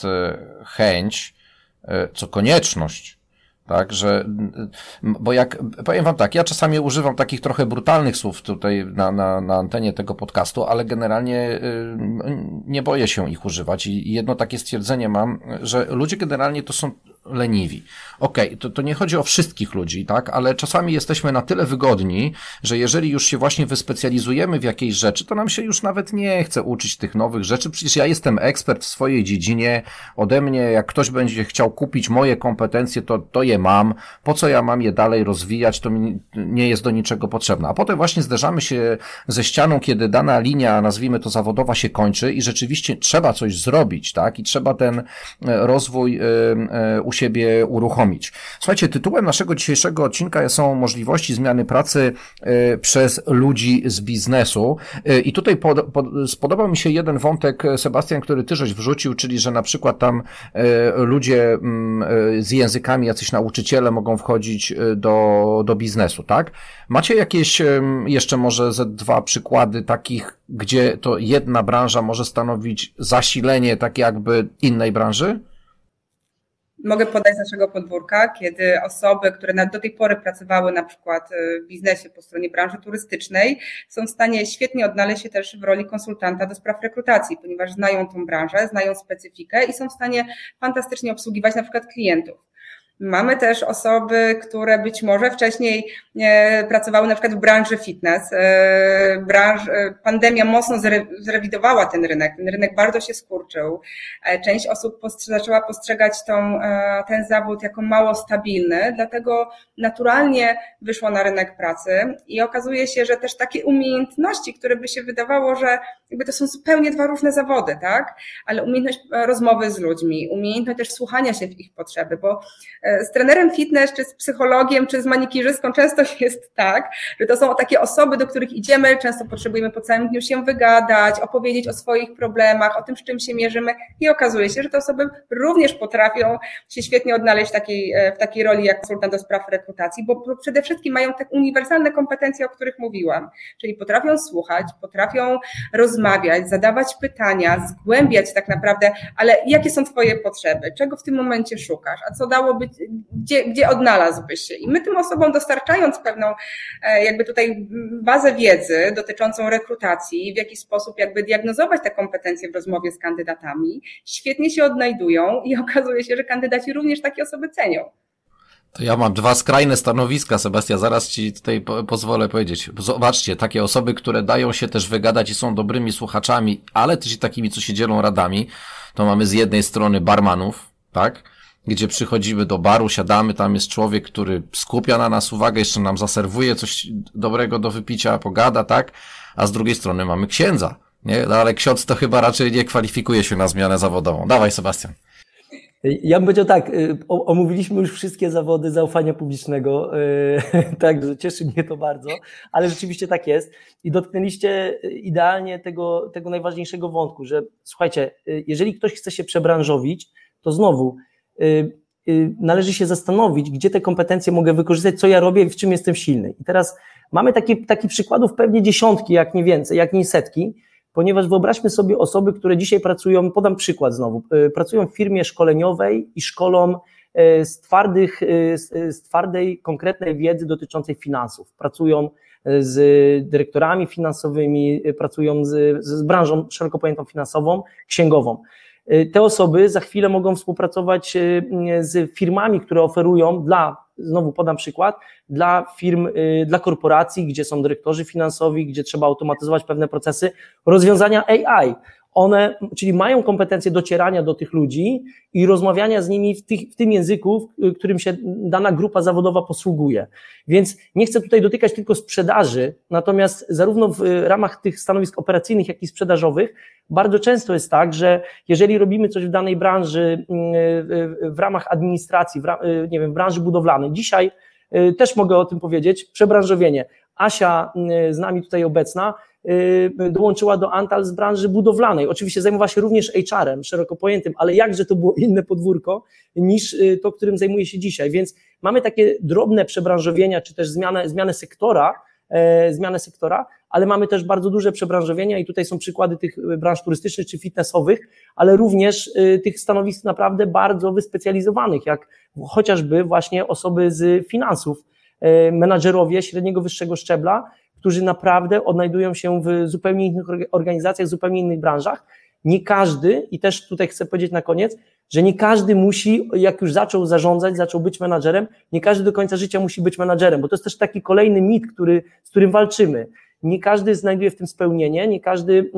chęć, co konieczność. Tak, że, bo jak, powiem wam tak, ja czasami używam takich trochę brutalnych słów tutaj na, na, na antenie tego podcastu, ale generalnie nie boję się ich używać i jedno takie stwierdzenie mam, że ludzie generalnie to są leniwi. Okej, okay, to, to nie chodzi o wszystkich ludzi, tak, ale czasami jesteśmy na tyle wygodni, że jeżeli już się właśnie wyspecjalizujemy w jakiejś rzeczy, to nam się już nawet nie chce uczyć tych nowych rzeczy. Przecież ja jestem ekspert w swojej dziedzinie, ode mnie jak ktoś będzie chciał kupić moje kompetencje, to, to je mam, po co ja mam je dalej rozwijać, to mi nie jest do niczego potrzebne. A potem właśnie zderzamy się ze ścianą, kiedy dana linia, nazwijmy to zawodowa, się kończy i rzeczywiście trzeba coś zrobić, tak, i trzeba ten rozwój u siebie uruchomić. Słuchajcie, tytułem naszego dzisiejszego odcinka są możliwości zmiany pracy przez ludzi z biznesu i tutaj pod, pod, spodobał mi się jeden wątek, Sebastian, który ty żeś wrzucił, czyli że na przykład tam ludzie z językami, jacyś nauczyciele mogą wchodzić do, do biznesu, tak? Macie jakieś jeszcze może ze dwa przykłady takich, gdzie to jedna branża może stanowić zasilenie tak jakby innej branży? Mogę podać z naszego podwórka, kiedy osoby, które do tej pory pracowały na przykład w biznesie po stronie branży turystycznej, są w stanie świetnie odnaleźć się też w roli konsultanta do spraw rekrutacji, ponieważ znają tą branżę, znają specyfikę i są w stanie fantastycznie obsługiwać na przykład klientów. Mamy też osoby, które być może wcześniej pracowały na przykład w branży fitness. Branż, pandemia mocno zrewidowała ten rynek. Ten rynek bardzo się skurczył. Część osób zaczęła postrzegać tą, ten zawód jako mało stabilny, dlatego naturalnie wyszło na rynek pracy i okazuje się, że też takie umiejętności, które by się wydawało, że jakby to są zupełnie dwa różne zawody, tak? Ale umiejętność rozmowy z ludźmi, umiejętność też słuchania się w ich potrzeby, bo Z trenerem fitness, czy z psychologiem, czy z manikirzystką często jest tak, że to są takie osoby, do których idziemy, często potrzebujemy po całym dniu się wygadać, opowiedzieć o swoich problemach, o tym, z czym się mierzymy i okazuje się, że te osoby również potrafią się świetnie odnaleźć w takiej, w takiej roli jak konsultant do spraw rekrutacji, bo przede wszystkim mają te uniwersalne kompetencje, o których mówiłam, czyli potrafią słuchać, potrafią rozmawiać, zadawać pytania, zgłębiać tak naprawdę, ale jakie są twoje potrzeby, czego w tym momencie szukasz, a co dałoby, gdzie, gdzie odnalazłbyś się. I my tym osobom dostarczając pewną jakby tutaj bazę wiedzy dotyczącą rekrutacji, w jaki sposób jakby diagnozować te kompetencje w rozmowie z kandydatami, świetnie się odnajdują i okazuje się, że kandydaci również takie osoby cenią. To ja mam dwa skrajne stanowiska, Sebastian, zaraz ci tutaj po, pozwolę powiedzieć. Zobaczcie, takie osoby, które dają się też wygadać i są dobrymi słuchaczami, ale też i takimi, co się dzielą radami, to mamy z jednej strony barmanów, tak? Gdzie przychodzimy do baru, siadamy, tam jest człowiek, który skupia na nas uwagę, jeszcze nam zaserwuje coś dobrego do wypicia, pogada, tak? A z drugiej strony mamy księdza, nie? No ale ksiądz to chyba raczej nie kwalifikuje się na zmianę zawodową. Dawaj, Sebastian. Ja bym powiedział tak, omówiliśmy już wszystkie zawody zaufania publicznego, także cieszy mnie to bardzo, ale rzeczywiście tak jest i dotknęliście idealnie tego, tego najważniejszego wątku, że słuchajcie, jeżeli ktoś chce się przebranżowić, to znowu należy się zastanowić, gdzie te kompetencje mogę wykorzystać, co ja robię i w czym jestem silny. I teraz mamy takie, takich przykładów pewnie dziesiątki, jak nie więcej, jak nie setki, ponieważ wyobraźmy sobie osoby, które dzisiaj pracują, podam przykład znowu, pracują w firmie szkoleniowej i szkolą z, twardych, z twardej, konkretnej wiedzy dotyczącej finansów. Pracują z dyrektorami finansowymi, pracują z, z branżą szeroko pojętą finansową, księgową. Te osoby za chwilę mogą współpracować z firmami, które oferują dla, znowu podam przykład, dla firm, dla korporacji, gdzie są dyrektorzy finansowi, gdzie trzeba automatyzować pewne procesy, rozwiązania A I. One, czyli mają kompetencje docierania do tych ludzi i rozmawiania z nimi w, tych, w tym języku, którym się dana grupa zawodowa posługuje. Więc nie chcę tutaj dotykać tylko sprzedaży, natomiast zarówno w ramach tych stanowisk operacyjnych, jak i sprzedażowych bardzo często jest tak, że jeżeli robimy coś w danej branży, w ramach administracji, w, nie wiem, w branży budowlanej, dzisiaj też mogę o tym powiedzieć, przebranżowienie. Asia z nami tutaj obecna dołączyła do Antal z branży budowlanej. Oczywiście zajmowała się również H R em szeroko pojętym, ale jakże to było inne podwórko niż to, którym zajmuje się dzisiaj. Więc mamy takie drobne przebranżowienia, czy też zmianę, zmianę sektora, e, zmianę sektora, ale mamy też bardzo duże przebranżowienia i tutaj są przykłady tych branż turystycznych czy fitnessowych, ale również e, tych stanowisk naprawdę bardzo wyspecjalizowanych, jak chociażby właśnie osoby z finansów, e, menadżerowie średniego, wyższego szczebla, którzy naprawdę odnajdują się w zupełnie innych organizacjach, w zupełnie innych branżach. Nie każdy, i też tutaj chcę powiedzieć na koniec, że nie każdy musi, jak już zaczął zarządzać, zaczął być menadżerem, nie każdy do końca życia musi być menadżerem, bo to jest też taki kolejny mit, który, z którym walczymy. Nie każdy znajduje w tym spełnienie, nie każdy,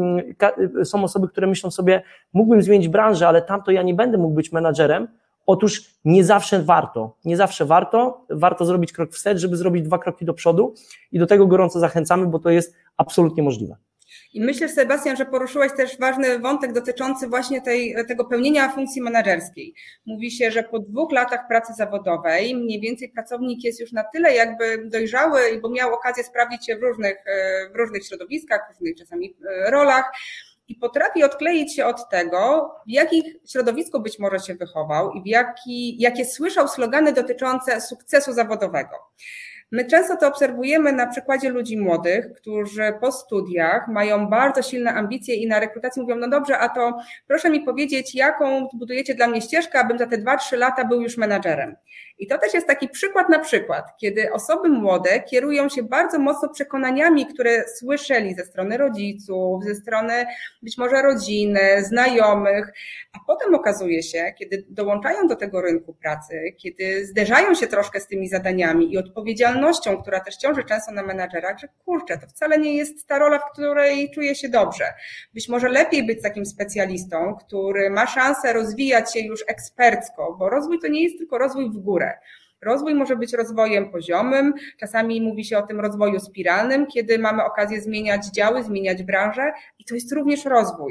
są osoby, które myślą sobie, mógłbym zmienić branżę, ale tamto ja nie będę mógł być menadżerem. Otóż nie zawsze warto, nie zawsze warto, warto zrobić krok wstecz, żeby zrobić dwa kroki do przodu i do tego gorąco zachęcamy, bo to jest absolutnie możliwe. I myślę, Sebastian, że poruszyłeś też ważny wątek dotyczący właśnie tej, tego pełnienia funkcji menedżerskiej. Mówi się, że po dwóch latach pracy zawodowej mniej więcej pracownik jest już na tyle jakby dojrzały, bo miał okazję sprawdzić się w różnych, w różnych środowiskach, w różnych czasami rolach, i potrafi odkleić się od tego, w jakich środowisku być może się wychował i w jaki, jakie słyszał slogany dotyczące sukcesu zawodowego. My często to obserwujemy na przykładzie ludzi młodych, którzy po studiach mają bardzo silne ambicje i na rekrutacji mówią, no dobrze, a to proszę mi powiedzieć, jaką budujecie dla mnie ścieżkę, abym za te dwa trzy lata był już menadżerem. I to też jest taki przykład na przykład, kiedy osoby młode kierują się bardzo mocno przekonaniami, które słyszeli ze strony rodziców, ze strony być może rodziny, znajomych, a potem okazuje się, kiedy dołączają do tego rynku pracy, kiedy zderzają się troszkę z tymi zadaniami i odpowiedzialnością, która też ciąży często na menadżerach, że kurczę, to wcale nie jest ta rola, w której czuję się dobrze. Być może lepiej być takim specjalistą, który ma szansę rozwijać się już ekspercko, bo rozwój to nie jest tylko rozwój w górę. Rozwój może być rozwojem poziomym, czasami mówi się o tym rozwoju spiralnym, kiedy mamy okazję zmieniać działy, zmieniać branżę i to jest również rozwój.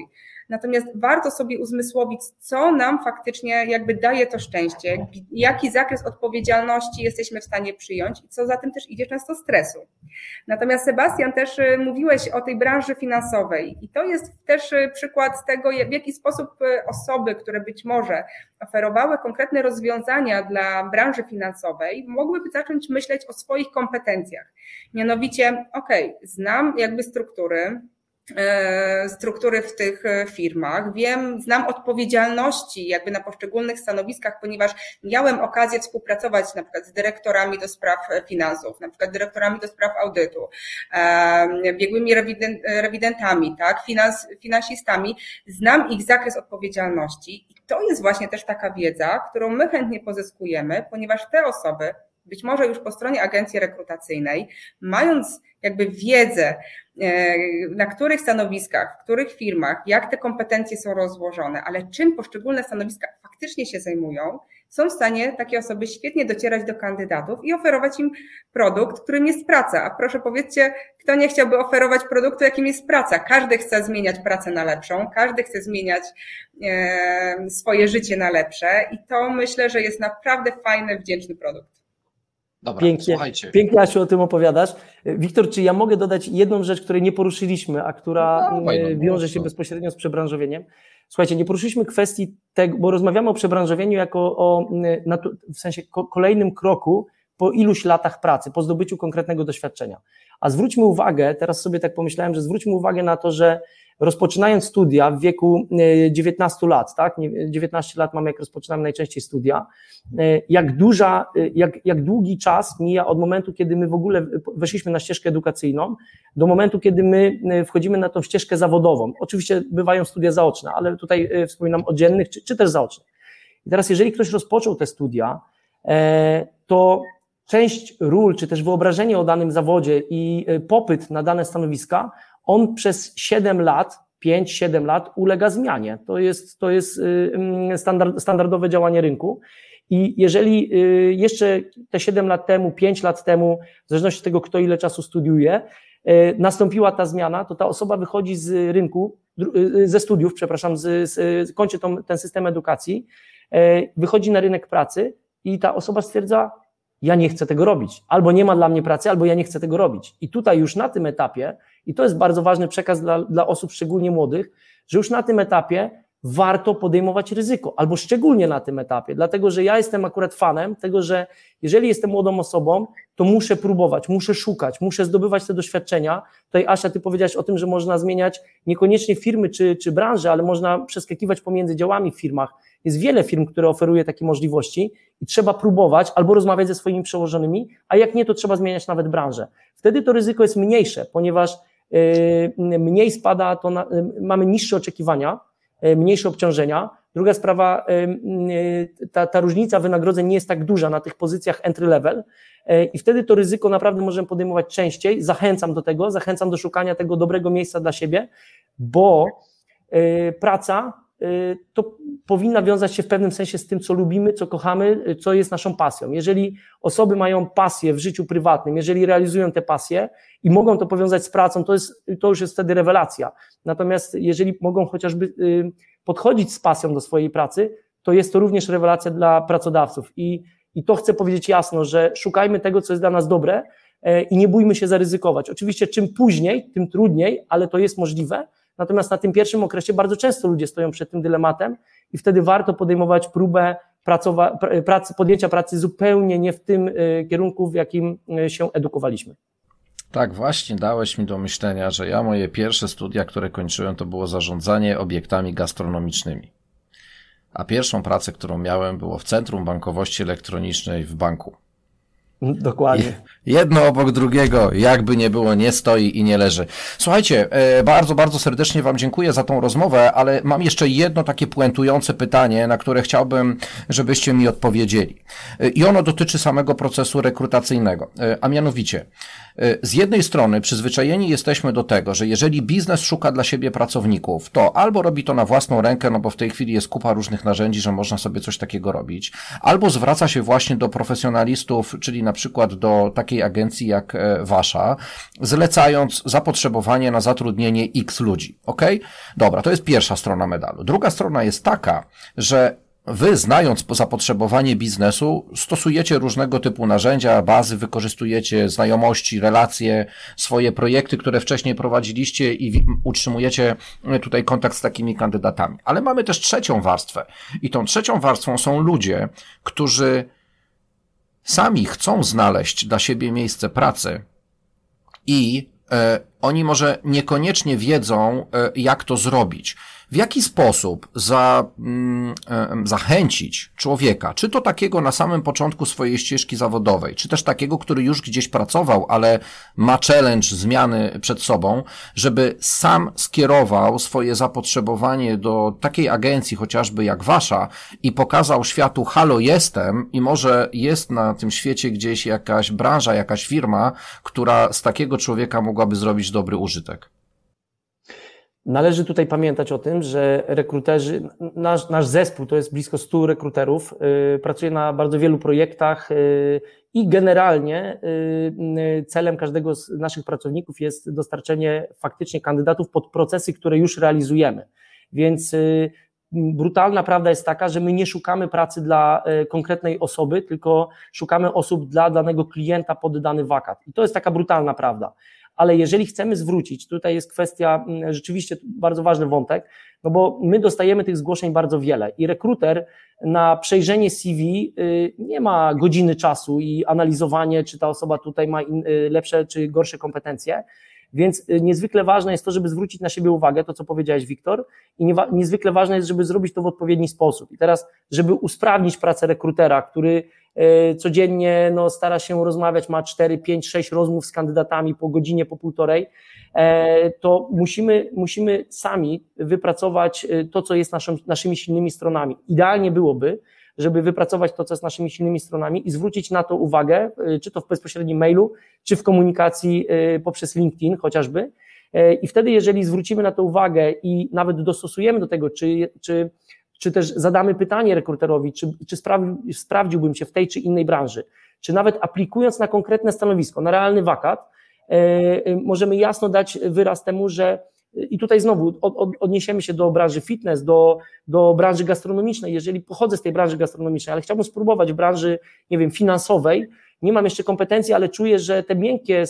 Natomiast warto sobie uzmysłowić, co nam faktycznie jakby daje to szczęście, jaki zakres odpowiedzialności jesteśmy w stanie przyjąć i co za tym też idzie często stresu. Natomiast Sebastian, też mówiłeś o tej branży finansowej i to jest też przykład tego, w jaki sposób osoby, które być może oferowały konkretne rozwiązania dla branży finansowej, mogłyby zacząć myśleć o swoich kompetencjach. Mianowicie, okej, okay, znam jakby struktury, struktury w tych firmach, wiem, znam odpowiedzialności jakby na poszczególnych stanowiskach, ponieważ miałem okazję współpracować na przykład z dyrektorami do spraw finansów, na przykład dyrektorami do spraw audytu, biegłymi rewidentami, tak, finans, finansistami, znam ich zakres odpowiedzialności i to jest właśnie też taka wiedza, którą my chętnie pozyskujemy, ponieważ te osoby, być może już po stronie agencji rekrutacyjnej, mając jakby wiedzę, na których stanowiskach, w których firmach, jak te kompetencje są rozłożone, ale czym poszczególne stanowiska faktycznie się zajmują, są w stanie takie osoby świetnie docierać do kandydatów i oferować im produkt, którym jest praca. A proszę powiedzcie, kto nie chciałby oferować produktu, jakim jest praca? Każdy chce zmieniać pracę na lepszą, każdy chce zmieniać swoje życie na lepsze i to myślę, że jest naprawdę fajny, wdzięczny produkt. Dobra, pięknie, słuchajcie. Pięknie, Asiu, o tym opowiadasz. Wiktor, czy ja mogę dodać jedną rzecz, której nie poruszyliśmy, a która no, no, wiąże się no. bezpośrednio z przebranżowieniem? Słuchajcie, nie poruszyliśmy kwestii tego, bo rozmawiamy o przebranżowieniu jako o, w sensie kolejnym kroku po iluś latach pracy, po zdobyciu konkretnego doświadczenia. A zwróćmy uwagę, teraz sobie tak pomyślałem, że zwróćmy uwagę na to, że rozpoczynając studia w wieku dziewiętnastu lat, tak, dziewiętnaście lat mamy, jak rozpoczynamy najczęściej studia, jak duża, jak, jak długi czas mija od momentu, kiedy my w ogóle weszliśmy na ścieżkę edukacyjną, do momentu, kiedy my wchodzimy na tą ścieżkę zawodową. Oczywiście bywają studia zaoczne, ale tutaj wspominam o dziennych, czy, czy też zaocznych. I teraz, jeżeli ktoś rozpoczął te studia, to część ról, czy też wyobrażenie o danym zawodzie i popyt na dane stanowiska, on przez siedem lat, pięć siedem lat ulega zmianie. To jest, to jest standard, standardowe działanie rynku. I jeżeli jeszcze te siedem lat temu, pięć lat temu, w zależności od tego, kto ile czasu studiuje, nastąpiła ta zmiana, to ta osoba wychodzi z rynku, ze studiów, przepraszam, z, z, kończy tą, ten system edukacji, wychodzi na rynek pracy i ta osoba stwierdza, ja nie chcę tego robić, albo nie ma dla mnie pracy, albo ja nie chcę tego robić. I tutaj już na tym etapie, i to jest bardzo ważny przekaz dla, dla osób szczególnie młodych, że już na tym etapie warto podejmować ryzyko, albo szczególnie na tym etapie, dlatego że ja jestem akurat fanem tego, że jeżeli jestem młodą osobą, to muszę próbować, muszę szukać, muszę zdobywać te doświadczenia. Tutaj Asia, ty powiedziałaś o tym, że można zmieniać niekoniecznie firmy czy, czy branże, ale można przeskakiwać pomiędzy działami w firmach. Jest wiele firm, które oferuje takie możliwości i trzeba próbować albo rozmawiać ze swoimi przełożonymi, a jak nie, to trzeba zmieniać nawet branżę. Wtedy to ryzyko jest mniejsze, ponieważ mniej spada, to na, mamy niższe oczekiwania, mniejsze obciążenia. Druga sprawa, ta, ta różnica wynagrodzeń nie jest tak duża na tych pozycjach entry level i wtedy to ryzyko naprawdę możemy podejmować częściej. Zachęcam do tego, zachęcam do szukania tego dobrego miejsca dla siebie, bo praca to powinna wiązać się w pewnym sensie z tym, co lubimy, co kochamy, co jest naszą pasją. Jeżeli osoby mają pasję w życiu prywatnym, jeżeli realizują te pasje i mogą to powiązać z pracą, to jest, to już jest wtedy rewelacja. Natomiast jeżeli mogą chociażby podchodzić z pasją do swojej pracy, to jest to również rewelacja dla pracodawców. I, i to chcę powiedzieć jasno, że szukajmy tego, co jest dla nas dobre i nie bójmy się zaryzykować. Oczywiście czym później, tym trudniej, ale to jest możliwe. Natomiast na tym pierwszym okresie bardzo często ludzie stoją przed tym dylematem i wtedy warto podejmować próbę pracowa- pracy, podjęcia pracy zupełnie nie w tym kierunku, w jakim się edukowaliśmy. Tak, właśnie dałeś mi do myślenia, że ja moje pierwsze studia, które kończyłem, to było zarządzanie obiektami gastronomicznymi. A pierwszą pracę, którą miałem, było w Centrum Bankowości Elektronicznej w banku. Dokładnie. Jedno obok drugiego, jakby nie było, nie stoi i nie leży. Słuchajcie, bardzo, bardzo serdecznie wam dziękuję za tą rozmowę, ale mam jeszcze jedno takie puentujące pytanie, na które chciałbym, żebyście mi odpowiedzieli. I ono dotyczy samego procesu rekrutacyjnego, a mianowicie, z jednej strony przyzwyczajeni jesteśmy do tego, że jeżeli biznes szuka dla siebie pracowników, to albo robi to na własną rękę, no bo w tej chwili jest kupa różnych narzędzi, że można sobie coś takiego robić, albo zwraca się właśnie do profesjonalistów, czyli na przykład do takiej agencji jak wasza, zlecając zapotrzebowanie na zatrudnienie X ludzi. Okej? Dobra, to jest pierwsza strona medalu. Druga strona jest taka, że wy, znając zapotrzebowanie biznesu, stosujecie różnego typu narzędzia, bazy, wykorzystujecie znajomości, relacje, swoje projekty, które wcześniej prowadziliście i utrzymujecie tutaj kontakt z takimi kandydatami. Ale mamy też trzecią warstwę i tą trzecią warstwą są ludzie, którzy sami chcą znaleźć dla siebie miejsce pracy i e, oni może niekoniecznie wiedzą, e, jak to zrobić. W jaki sposób za, mm, zachęcić człowieka, czy to takiego na samym początku swojej ścieżki zawodowej, czy też takiego, który już gdzieś pracował, ale ma challenge zmiany przed sobą, żeby sam skierował swoje zapotrzebowanie do takiej agencji chociażby jak wasza i pokazał światu: halo, jestem, i może jest na tym świecie gdzieś jakaś branża, jakaś firma, która z takiego człowieka mogłaby zrobić dobry użytek. Należy tutaj pamiętać o tym, że rekruterzy, nasz, nasz zespół to jest blisko stu rekruterów, yy, pracuje na bardzo wielu projektach yy, i generalnie yy, celem każdego z naszych pracowników jest dostarczenie faktycznie kandydatów pod procesy, które już realizujemy. Więc yy, brutalna prawda jest taka, że my nie szukamy pracy dla yy, konkretnej osoby, tylko szukamy osób dla danego klienta pod dany wakat. I to jest taka brutalna prawda. Ale jeżeli chcemy zwrócić, tutaj jest kwestia, rzeczywiście bardzo ważny wątek, no bo my dostajemy tych zgłoszeń bardzo wiele i rekruter na przejrzenie C V nie ma godziny czasu i analizowanie, czy ta osoba tutaj ma lepsze czy gorsze kompetencje, więc niezwykle ważne jest to, żeby zwrócić na siebie uwagę, to co powiedziałeś, Wiktor, i niezwykle ważne jest, żeby zrobić to w odpowiedni sposób. I teraz, żeby usprawnić pracę rekrutera, który codziennie no, stara się rozmawiać, ma cztery, pięć, sześć rozmów z kandydatami po godzinie, po półtorej, to musimy, musimy sami wypracować to, co jest naszym, naszymi silnymi stronami. Idealnie byłoby, żeby wypracować to, co jest naszymi silnymi stronami i zwrócić na to uwagę, czy to w bezpośrednim mailu, czy w komunikacji poprzez LinkedIn chociażby. I wtedy, jeżeli zwrócimy na to uwagę i nawet dostosujemy do tego, czy, czy czy też zadamy pytanie rekruterowi, czy, czy sprawi, sprawdziłbym się w tej czy innej branży, czy nawet aplikując na konkretne stanowisko, na realny wakat, yy, możemy jasno dać wyraz temu, że i tutaj znowu od, od, odniesiemy się do branży fitness, do, do branży gastronomicznej. Jeżeli pochodzę z tej branży gastronomicznej, ale chciałbym spróbować w branży, nie wiem, finansowej, nie mam jeszcze kompetencji, ale czuję, że te miękkie,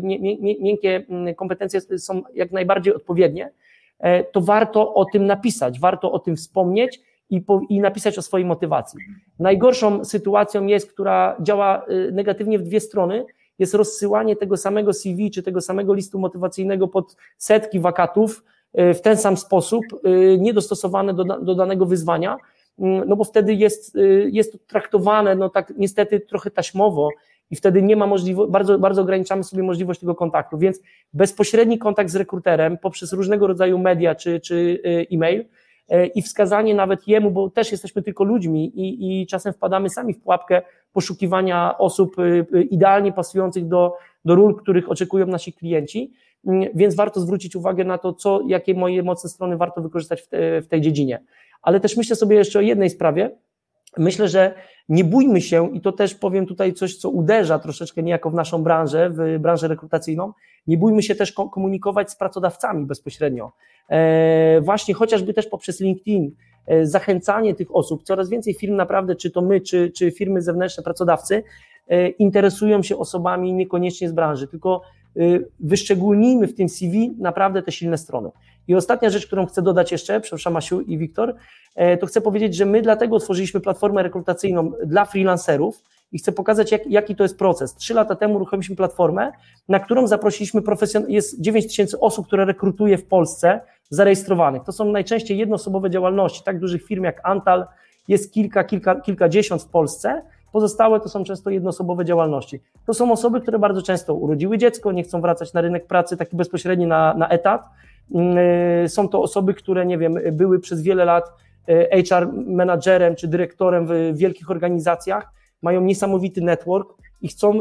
miękkie kompetencje są jak najbardziej odpowiednie, to warto o tym napisać, warto o tym wspomnieć i, po, i napisać o swojej motywacji. Najgorszą sytuacją jest, która działa negatywnie w dwie strony, jest rozsyłanie tego samego C V czy tego samego listu motywacyjnego pod setki wakatów w ten sam sposób, niedostosowane do, do danego wyzwania, no bo wtedy jest, jest to traktowane no tak niestety trochę taśmowo i wtedy nie ma możliwości, bardzo, bardzo ograniczamy sobie możliwość tego kontaktu, więc bezpośredni kontakt z rekruterem poprzez różnego rodzaju media czy, czy e-mail i wskazanie nawet jemu, bo też jesteśmy tylko ludźmi i, i czasem wpadamy sami w pułapkę poszukiwania osób idealnie pasujących do, do ról, których oczekują nasi klienci, więc warto zwrócić uwagę na to, co, jakie moje mocne strony warto wykorzystać w, te, w tej dziedzinie. Ale też myślę sobie jeszcze o jednej sprawie. Myślę, że nie bójmy się, i to też powiem tutaj coś, co uderza troszeczkę niejako w naszą branżę, w branżę rekrutacyjną, nie bójmy się też komunikować z pracodawcami bezpośrednio. E, właśnie chociażby też poprzez LinkedIn, e, zachęcanie tych osób, coraz więcej firm naprawdę, czy to my, czy, czy firmy zewnętrzne, pracodawcy, e, interesują się osobami niekoniecznie z branży, tylko e, wyszczególnijmy w tym C V naprawdę te silne strony. I ostatnia rzecz, którą chcę dodać jeszcze, przepraszam Asiu i Wiktor, to chcę powiedzieć, że my dlatego otworzyliśmy platformę rekrutacyjną dla freelancerów i chcę pokazać, jak, jaki to jest proces. Trzy lata temu uruchomiliśmy platformę, na którą zaprosiliśmy profesjon... jest dziewięć tysięcy osób, które rekrutuje w Polsce, zarejestrowanych. To są najczęściej jednoosobowe działalności, tak dużych firm jak Antal, jest kilka, kilka, kilkadziesiąt w Polsce, pozostałe to są często jednoosobowe działalności. To są osoby, które bardzo często urodziły dziecko, nie chcą wracać na rynek pracy taki bezpośredni na, na etat. Są to osoby, które, nie wiem, były przez wiele lat H R menadżerem czy dyrektorem w wielkich organizacjach, mają niesamowity network i chcą,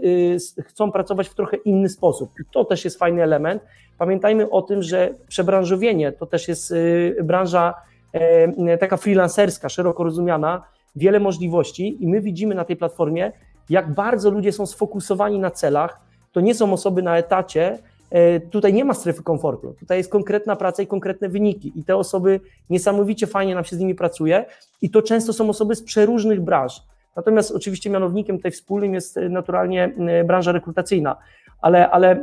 chcą pracować w trochę inny sposób. I to też jest fajny element. Pamiętajmy o tym, że przebranżowienie to też jest branża taka freelancerska, szeroko rozumiana, wiele możliwości i my widzimy na tej platformie jak bardzo ludzie są sfokusowani na celach, to nie są osoby na etacie, tutaj nie ma strefy komfortu, tutaj jest konkretna praca i konkretne wyniki i te osoby niesamowicie fajnie nam się z nimi pracuje i to często są osoby z przeróżnych branż. Natomiast oczywiście mianownikiem tutaj wspólnym jest naturalnie branża rekrutacyjna, ale, ale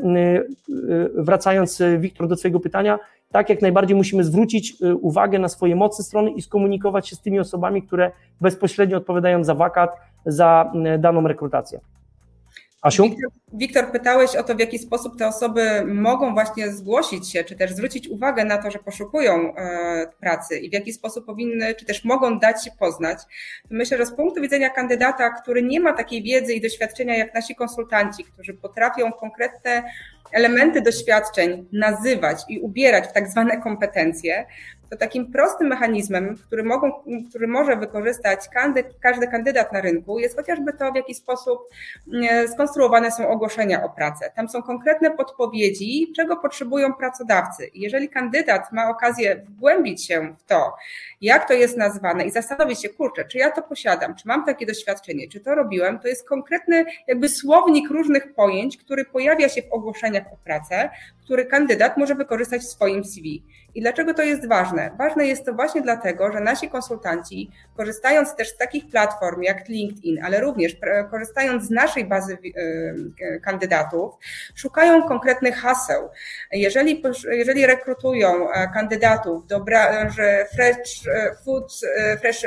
wracając, Wiktor, do twojego pytania, tak jak najbardziej musimy zwrócić uwagę na swoje mocne strony i skomunikować się z tymi osobami, które bezpośrednio odpowiadają za wakat, za daną rekrutację. Asiu? Wiktor, Wiktor, pytałeś o to, w jaki sposób te osoby mogą właśnie zgłosić się, czy też zwrócić uwagę na to, że poszukują pracy i w jaki sposób powinny, czy też mogą dać się poznać. Myślę, że z punktu widzenia kandydata, który nie ma takiej wiedzy i doświadczenia jak nasi konsultanci, którzy potrafią konkretne elementy doświadczeń nazywać i ubierać w tak zwane kompetencje, to takim prostym mechanizmem, który, mogą, który może wykorzystać kandy, każdy kandydat na rynku, jest chociażby to, w jaki sposób skonstruowane są ogłoszenia o pracę. Tam są konkretne podpowiedzi, czego potrzebują pracodawcy. I jeżeli kandydat ma okazję wgłębić się w to, jak to jest nazwane i zastanowić się, kurczę, czy ja to posiadam, czy mam takie doświadczenie, czy to robiłem, to jest konkretny jakby słownik różnych pojęć, który pojawia się w ogłoszeniach o pracę, który kandydat może wykorzystać w swoim C V. I dlaczego to jest ważne? Ważne jest to właśnie dlatego, że nasi konsultanci, korzystając też z takich platform jak LinkedIn, ale również korzystając z naszej bazy kandydatów, szukają konkretnych haseł. Jeżeli, jeżeli rekrutują kandydatów do branży fresh food, fresh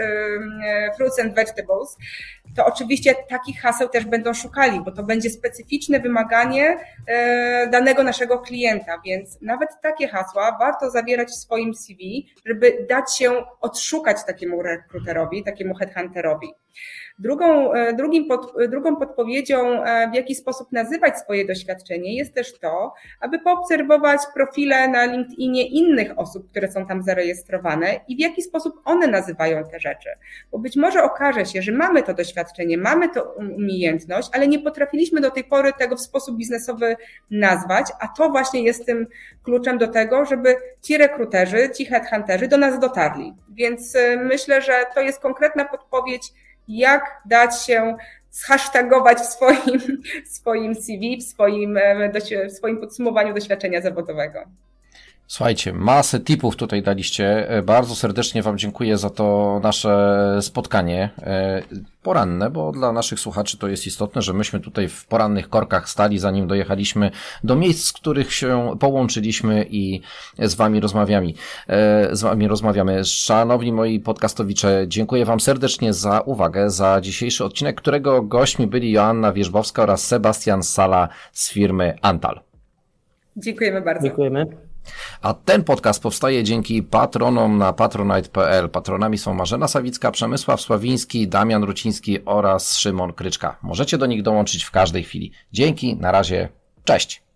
fruits and vegetables, to oczywiście takich haseł też będą szukali, bo to będzie specyficzne wymaganie danego naszego klienta, więc nawet takie hasła warto zawierać w swoim C V, żeby dać się odszukać takiemu rekruterowi, takiemu headhunterowi. Drugą, drugim pod, drugą podpowiedzią, w jaki sposób nazywać swoje doświadczenie, jest też to, aby poobserwować profile na LinkedInie innych osób, które są tam zarejestrowane i w jaki sposób one nazywają te rzeczy. Bo być może okaże się, że mamy to doświadczenie, mamy to umiejętność, ale nie potrafiliśmy do tej pory tego w sposób biznesowy nazwać, a to właśnie jest tym kluczem do tego, żeby ci rekruterzy, ci headhunterzy do nas dotarli. Więc myślę, że to jest konkretna podpowiedź, jak dać się zhashtagować w swoim, w swoim C V, w swoim, w swoim podsumowaniu doświadczenia zawodowego. Słuchajcie, masę tipów tutaj daliście. Bardzo serdecznie Wam dziękuję za to nasze spotkanie poranne, bo dla naszych słuchaczy to jest istotne, że myśmy tutaj w porannych korkach stali, zanim dojechaliśmy do miejsc, z których się połączyliśmy i z Wami rozmawiamy. Z Wami rozmawiamy. Szanowni moi podcastowicze, dziękuję Wam serdecznie za uwagę, za dzisiejszy odcinek, którego gośćmi byli Joanna Wierzbowska oraz Sebastian Sala z firmy Antal. Dziękujemy bardzo. Dziękujemy. A ten podcast powstaje dzięki patronom na patronite kropka p l. Patronami są Marzena Sawicka, Przemysław Sławiński, Damian Ruciński oraz Szymon Kryczka. Możecie do nich dołączyć w każdej chwili. Dzięki, na razie, cześć!